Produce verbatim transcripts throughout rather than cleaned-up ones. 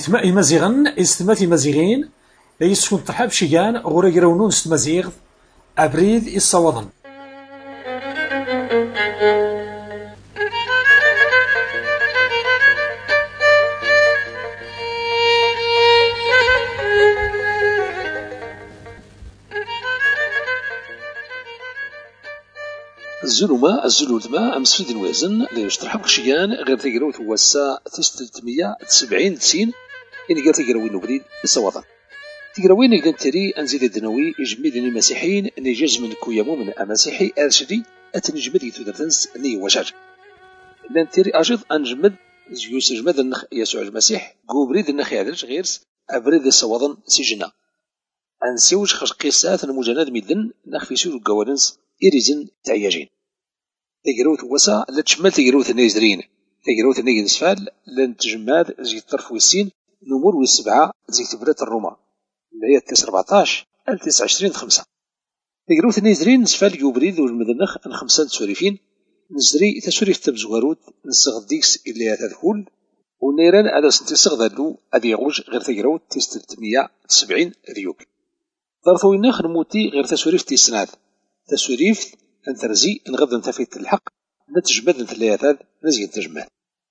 إثماء مزيغن استمات مزيغين لا يسكن ترحاب شيغان غورا يراونون استمازيغ أبريد الصوضن. الزلمة الزلودمة أمس في الوزن ليش ترحب شيان غير تقروت هو الساعة ثلاثمية وسبعين تسين إن قال تقروين وبريد الصوضن. تقروين قدام تري أنزل الدنوي يجمد المسيحيين أن يجز من كويامو من أمسيحي أرشدي أتنجمد يتودرتنس أني وشاج. لأن تري أجد أنجمد يوسف جمد النخ يسوع المسيح قو بريد النخ يعدلش غيرس أبريد الصوضن سجنا. أنسيوش خش قيسات المجند مدن نخ في سور القوانس إريزن تعياجين. تقروت وسا لا تشمل تقروت النيزرين تقروت النيز نسفال لن تجماد زي الطرف والسين نمور والسبعة زي تبرات الروما اللي هي تسعة أربعتاش ال تسعة عشرين خمسة. تقروت النيزرين نسفال يوبريد والمدنخ ان خمسة تسوريفين نزري تسوريف تبزواروت نسغديكس اللي تدخل ونيران على سنتي سغدالو ادي يغوج غير تقروت تيس ثلاثمية وسبعين ريوك ضرثو يناخ نموتي غير تسوريف تيسناد تسوريف انترزي نغدا نتفيت الحق نتجمد نتلياتاد نزي نتجمد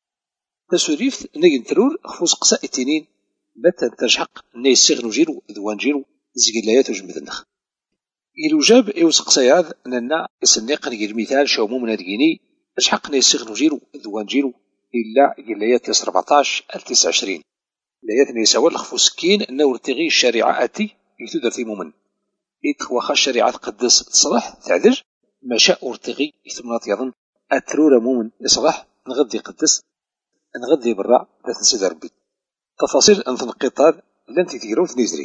تسوريف نيجي نترور خفوز قساء التنين متى تجحق ني السيغ نجيرو ذوان جيرو زيقلايات وجمد النخ إلو جاب إيوس قساياد أننا إسنيق نجي المثال شومو من هدقيني أجحق ني السيغ نجيرو ذوان جيرو إلا قلايات تسعة أربعتاش ال تسعة عشرين لايات نيساوى الخفوز كين نور تغي الشريعة أتي يتودر في مومن إتخواخا الشريعة تقدس تصلح تعدج ما شاء ارتغي يثمنات يظن أترور مومن يصلح نغدي قدس نغدي برا لا تنسى ربي تفاصيل أنث القطار لن تتيرو تنيزرين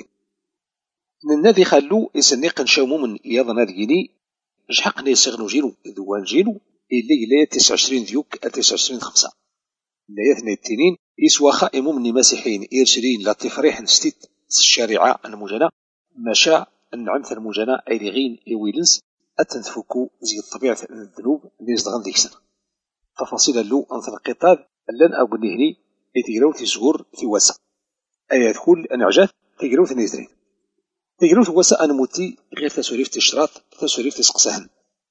من الذي خلو يسنيق نشاو مومن يظن هذيني جحق نيسيغ نجيرو ذوان جيرو إلي إلي تسعة وعشرين ديوك تسعة وعشرين خمسة لا يثني التنين يسوى خائم من مسيحيين إرسلين لا تفريح نستيت الشريعة المجنة ما شاء النعمة المجنة أيرغين إويلنس أتنفكو زي الطبيعة الذنوب اللي يزدغن ديك سنة. تفاصيل اللو أنثى القتال لن أقول هني يتقرو تزغور في وسع أي يدخل أنعجات تقرو تنيزرين تقرو وسع أنموتي غير تسوريف تشراط تسوريف تسقسهن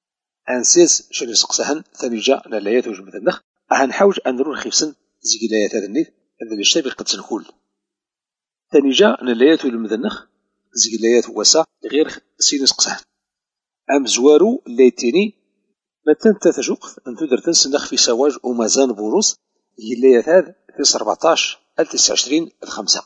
أنسيز شنو يسقسهن ثاني جاء للايات وجمد النخ أهنحاوج أن نرون خيفسن زي لايات هذا النيف هذا اللي اشتبه قد سنخول ثاني جاء للايات وجمد النخ زي لايات وسع غير سين يسقسهن أم زوارو ليتيني متى تتجوق أن تقدر تنسى نخ في سواج ومازان بوروس هي هذا في أربعتاش ال تسعة وعشرين الخمسة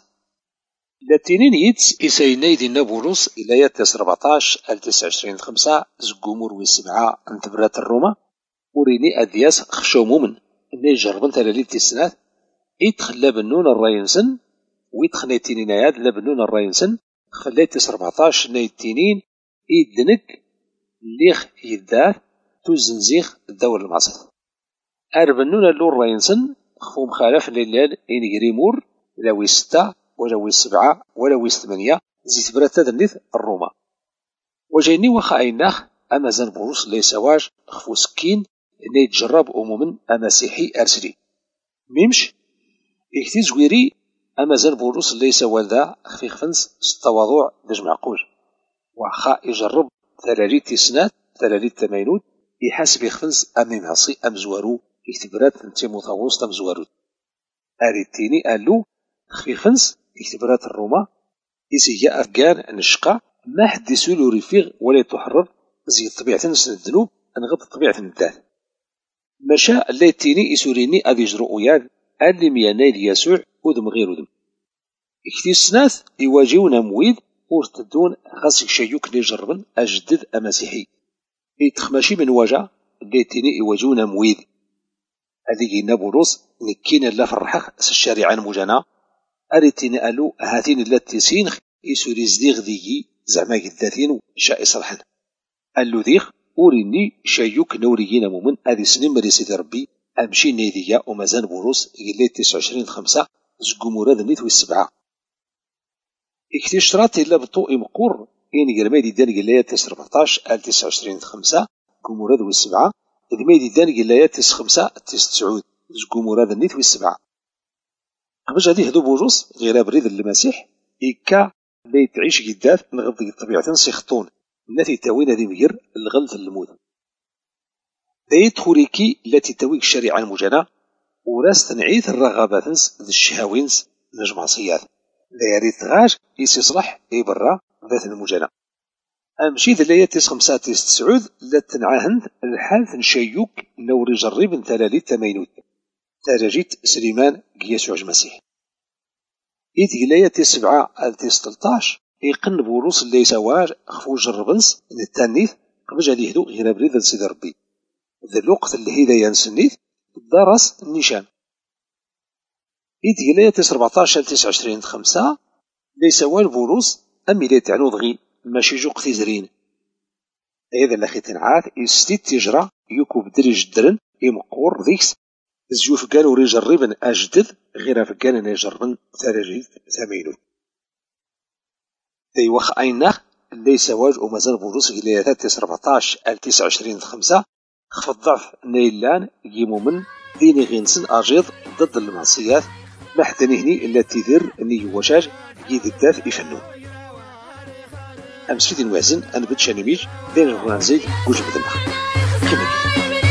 لاتينين يتس إسايني دي نابوروس إلى تسعة أربعتاش ال تسعة وعشرين الخمسة زقومور وسبعة انتبرات الروما وريني أدياس خشو مومن إني جربن تلاليل تسنات إتخلى بنون الراينسن ويتخلى تينينيات لبنون الراينسن خلى تسعة أربعتاش نايتينين إدنك ليخ يدار توزنزيخ الدور المعصر أربنون اللور راينسن خفو مخالف لليل إن يريمور ولا ويستة ولا ويسبعة ولا ويستمانية زيت برات تدنيث الروما وجيني وخا أيناخ أما زن بروس ليس واج خفو سكين إن يتجرب أمومن أمسيحي أرسلي ميمش إكتي زويري أما زن بروس ليس والدا خفي خفنس ستواضوع دج معقول وخا يجرب ثلاثة تسنات ثلاثة تمينود يحاسب يخفنس أمي معصي أم زوارو اكتبرات نتي مطاوس تم زوارو أريتيني قالو خفيفنس اكتبرات الروما يسيا أفقان نشقى ما حد يسولو رفيق ولا يتحرر زي طبيعة نسن الذنوب انغض طبيعة الندال مشا الليتيني يسوريني أذي جرؤو ياد اللي ميانايد يسوع ودم غير ودم اكتي السناث يواجهون مويد ورتدون غاسك شيوك لي جربن أجدد أمسيحي يتخماشي من وجع الليتيني يواجهون مويد هذه نابوروس نكين لا فرحخ الشارع المجنى أريتيني قالو هاتين التي سينخ يسوري زديغ ديجي زعما قداتين شاء صرحن قالو ديخ وريني شيوك نوريين مومن هذه سنين مريسي ربي أمشي نيديا ومازال بوروس إلي تسعة وعشرين خمسة زقو مراد نيت والسبعة اكتشرات إلا بطوء مقور إن قرمي دان قلايا تسعة أربعتاش ال تسعة وعشرين خمسة زقو مراد والسبعة إذ ميدي دان قلايا تسعة خمسة تسعة تسعود زقو مراد نيت والسبعة قبل هذه هذو بوجوس غير بريد المسيح إيكا لا تعيش قداف نغض الطبيعة سيخطون التي تاوين ذي مير الغلط الموت دايت خوريكي التي تاويك الشريعة المجانة وراس تنعيث الرغبات ذي الشهاوينس نجمع صياد لا يريد غاش يسيصلح إبرا ذات المجانة أمشي ذا تيس خمسة تيس تسعود لا تنعاهند الحال تنشيوك نوري جرب ثلالي تمينوت تراجيت سليمان يسوع المسيح إيت قلايا تيس سبعة أل تيس تلطاش يقن بوروس اللي يسواج خفو جربنس التانيث قبل جادي يهدو غير بريد سيدي ربي ذا الوقت اللي هيدا ينسنيث درس النشان إيت قلايا تيس ربعطاش أل تيس عشرين خمسة ليس وال بوروس أمي لا تعنو ضغي ماشي جوق تيزرين هذا اللي خي تنعاد يستيد تجرى يوكو بدري جدرن يمقور ذيكس زيوف قالوا ريجربن أجدد غير فقال نجربن ثلاجيد ثمينو ذي وخ أيناخ ليس واج ومازال بوروس إلى تيس ربعطاش أل تيس عشرين خمسة خفض ضعف نيلان يمو من ديني غينسن أجيض ضد المعصيات لحتى هني التي تدير اني وشاج يد الداف يفنون امس في الوازن انا بتش نميج دين الغنزي وجب الدماغ كما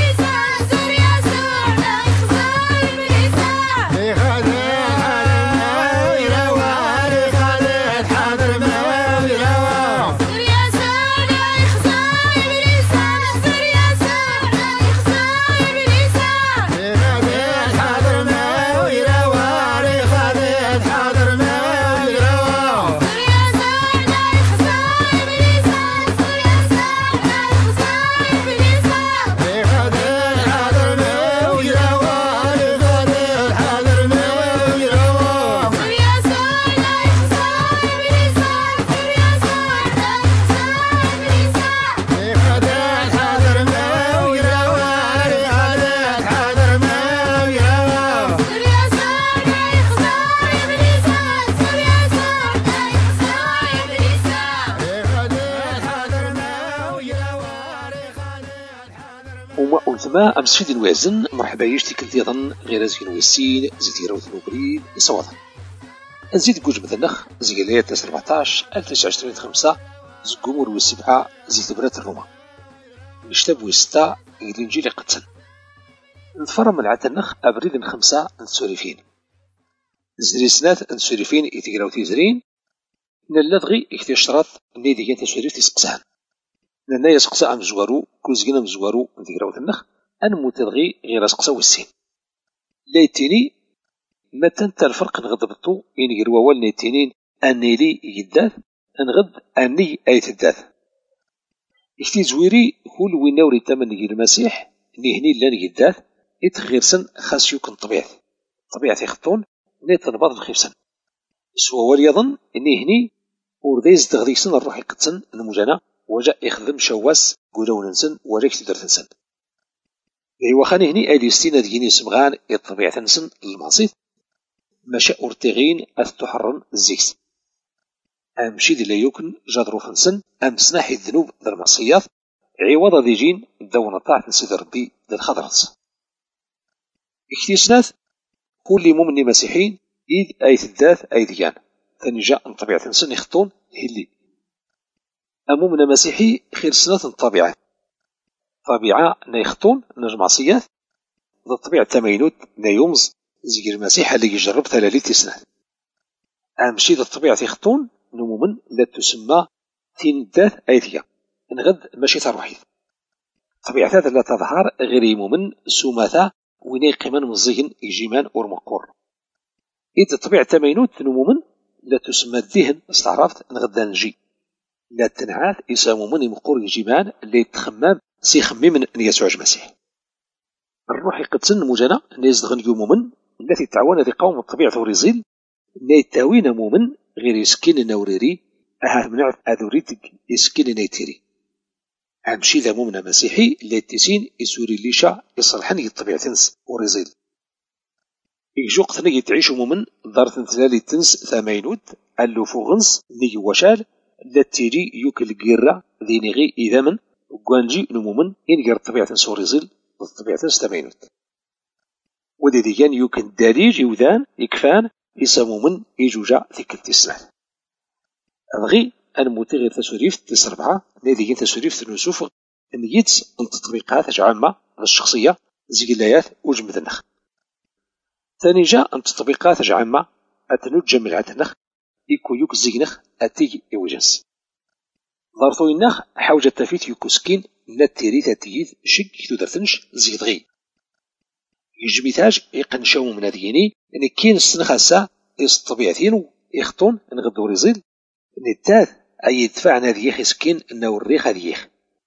ما أمس في الوازن مرحبا يشتي كنت يظن غير زين ويسين زيد يروث نوبريد يصوضا نزيد قوج مثنخ زيقاليات تاس ربعطاش ألف تسعة عشرين خمسة زقومور والسبعة زيد برات الروما نشتاب ويستا الإنجيل قتل نتفرم العتنخ أبريد خمسة نتسوريفين زري سنات نتسوريفين يتقراو تيزرين نلذغي يكتي شرط نيدي تسوريف تسقسان لأننا يسقسا أم زوارو كوزقنا مزوارو نتقراو تنخ أن متلغي غير أسقسا والسين ليتيني متى انت الفرق نغضبطو إن غير ووال نيتينين أني لي يداث نغض أني أيت الداث إكتي زويري كل وين نوري تمن غير المسيح نهني لان يداث يتغيرسن خاص يكون طبيعة طبيعة يخطون نيت نبض الخيفسن سوا وليظن إني هني ورديز تغذيسن الروح يقتسن المجانا وجاء يخدم شواس قولون نسن وريك تدر تنسن إيوا خاني هني أيدي ستين ديني سمغان الطبيعة تنسن المعصيت مشاء ارتغين أثتحرن الزيكس أمشي دي لا يمكن جادرو فنسن أم سناحي الذنوب ذا المعصيات عوض ذي جين ذو نطاع نسيد ربي ذا الخضرس اكتسناث كل مؤمن مسيحين إذ أيت الذات أيديان ثاني جاء طبيعة تنسن يخطون هلي أمومنا مسيحي خير سنة الطبيعة طبيعة نيخطون نجمع صياث ذا الطبيعة تمينوت نيومز زي المسيح اللي يجرب ثلاثة سنة أمشي ذا الطبيعة يخطون نمومن لا تسمى تين ذات أيديا نغد ماشي تروحي طبيعة ذات لا تظهر غير يمومن سماثا ويني قيمان مزيهن إجيمان ورمقور إذا الطبيعة تمينوت نمومن لا تسمى الذهن استعرفت نغدا نجي لا تنعاث يسامو من يمقور يجيمان اللي يتخمم سيخمم من يسوع المسيح الروح يقتسن مجانا نيزدغن يومومن التي تعاون ذي قوم الطبيعة وريزيل نيتاوين مومن غير يسكين نوريري أهل منعف أذوريتك يسكين نيتيري أمشي ذا مؤمن مسيحي اللي تسين يسوري ليشا يصلحن الطبيعة تنس وريزيل يجوق ثني تعيش مؤمن دارت ثلالي تنس ثمينوت ألو فوغنس ني وشال لاتيري يوكل جيرا ذي نغي إذا من وقوانجي نمومن إنجر طبيعة سوريزيل الطبيعة ثمينوت ودي ديان يوكن داليج يوذان يكفان يسمو من يجوجا تيكل تيسنان أبغي أنموتي غير تسوريف تيس ربعة نادي تسوريف تنوسوف نيت من تطبيقات عامة الشخصية زيلايات وجمد النخ ثاني جاء أن تطبيقات عامة أتنوت جمع النخ إيكو يوك زينخ أتيج إوجنس ضرطو النخ حوجة تفيت يوكوسكين نتيري تاتيث شك تدرتنش زيدغي يجميتاج يقنشو من هذيني ان كاين السنخاسا يس طبيعتين يخطون نغدو ريزيل نتاث اي يدفع ناديخ يسكين انه الريخ هذيخ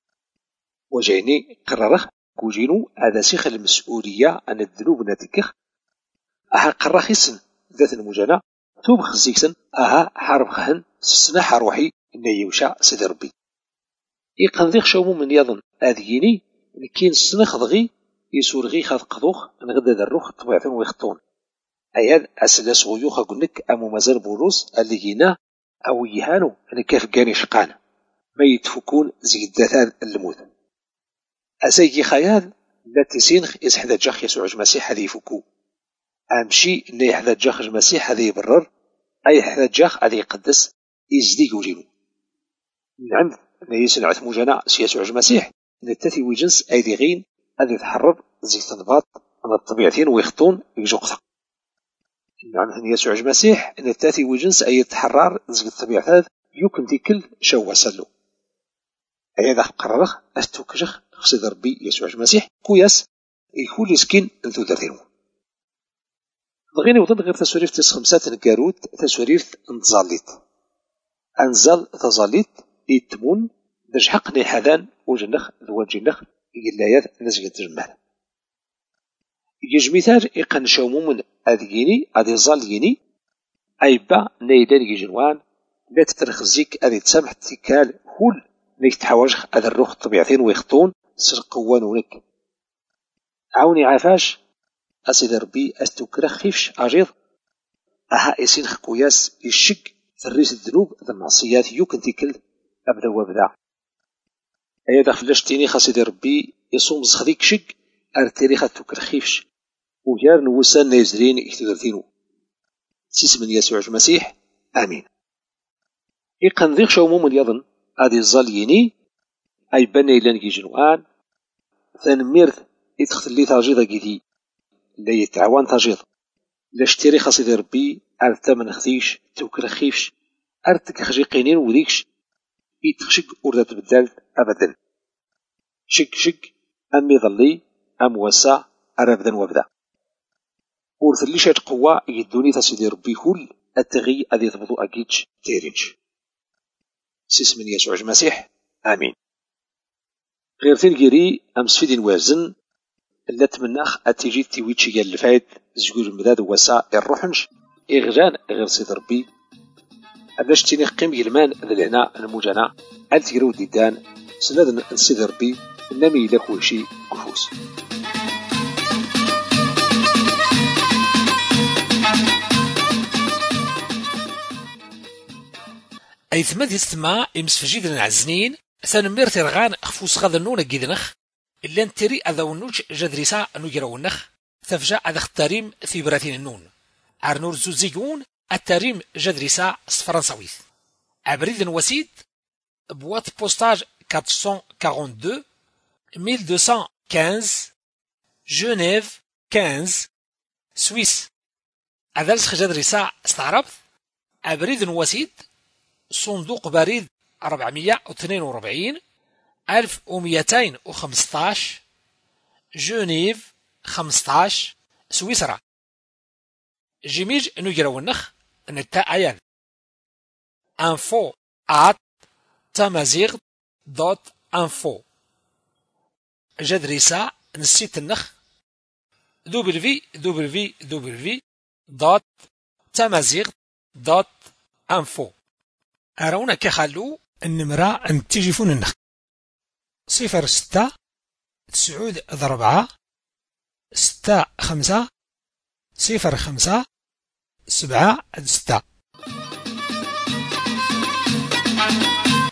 وجايني قرره كوجينو هذا سيخ المسؤولية عن الذنوب ناتكخ اها قرخيسن ذات المجانا توب خزيكسن اها حرب خهن سسناح روحي ان يوشع سيدي ربي يقنذيخ شومو من يظن هذيني ان كاين السنخ ضغي يسورغي خاذ قضوخ نغدا دروخ طبيعتين ويخطون اياد اسلاس غيوخ قلنك امو مازال بولوس اللي هنا او يهانو انا كيف كاني شقان ما يتفكون زي الدثان الموت اسيجي خيال لا تسينخ يسحذا جاخ يسوع المسيح هذا يفكو امشي اللي يحذا جاخ المسيح هذا يبرر اي حذا جاخ هذا يقدس يزديق وجينو نعم اللي يسنع ثموجنا يسوع المسيح نتاتي وجنس ايدي غين هذا يتحرر زي تنباط من الطبيعتين ويخطون يجوقتا نعم يسوع المسيح نتاتي وجنس اي يتحرر زي الطبيعة يمكن تيكل شو سلو اي ذا قررخ استوكجخ خصي ربي يسوع المسيح كوياس يكون سكين انتو دارتينو بغيني وضد غير تسوريف تيس خمسات نكاروت تسوريف انتظاليت انزل تظاليت يتمون درج حقني حذان وجنخ ذو الجنخ يلايات نزل تجمع يجميتار يقن شومو من اذيني ادي زاليني ايبا نيدان يجنوان لا تترخزيك ادي تسامح تيكال هول نيك تحواجخ ادي الروح الطبيعتين ويخطون سر قوان ونك عاوني عافاش اسيد ربي استوكرخ خيفش اجيض اها يسينخ كوياس يشك ثريس الذنوب ذا المعصيات يوكن تيكل ابدا وابدا ايا داخل لاشتيني خاصي ربي يصوم زخديك شك ارتيري خاتو كرخيفش ويار نوسان نيزرين اكتدرتينو سيس من يسوع المسيح امين يقن ذيخ شومو من يظن ادي الظاليني اي بني لان جنوان ثان ميرث يتختلي تاجيضا كيدي لا يتعوان تاجيض لاشتيري خاصي ربي ارتا من خديش توكرخيفش ارتك خجي قينين وديكش يتخشك وردا تبدلت ابدا شك شك ام يظلي ام وسع ارابدا وابدا ورثلي شات قوة يدوني تسيدي ربي كل التغي اذي ضبطو اكيدش تيرينش سيس من يسوع المسيح امين غير تنقري ام سفيدين وازن لا تمناخ اتيجي تيويتشي قال الفايد زجوج المداد وسع الروحنش اغران غير سيد ربي أبلاش تيني قيم يلمان ذلعنا المجانا عال تقرو ديدان سناد نسيد ربي نامي إلا كل شيء كفوس أي ثماد يستمع إمسفجيد العزنين سنمير ترغان خفوس غاذا نونا جيدنخ إلا نتري أذا ونوج جدريسا نجرونخ تفجع أذا اختاريم ثيبراتين النون عرنور زوزيقون التاريم جدريسا فرنساويث أبريد وسيد بوات بوستاج أربعمائة واثنين وأربعين ألف ومئتين وخمسة جنيف خمسة سويس أذلس جدريسا استعربت أبريد وسيد صندوق بريد أربعمائة واثنين وأربعين ألف ومئتين وخمسة عشر جنيف خمسة عشر سويسرا جيميج نجرونخ نتا ايان info at تمازيغ دوت info جدريسا نسيت النخ دبليو دبليو دبليو دوت تمازيغ دوت info اراونا كخلو النمرة ان تيجيفون النخ صفر ستة تسعود ضربعة ستة خمسة صفر خمسة سبعة ستة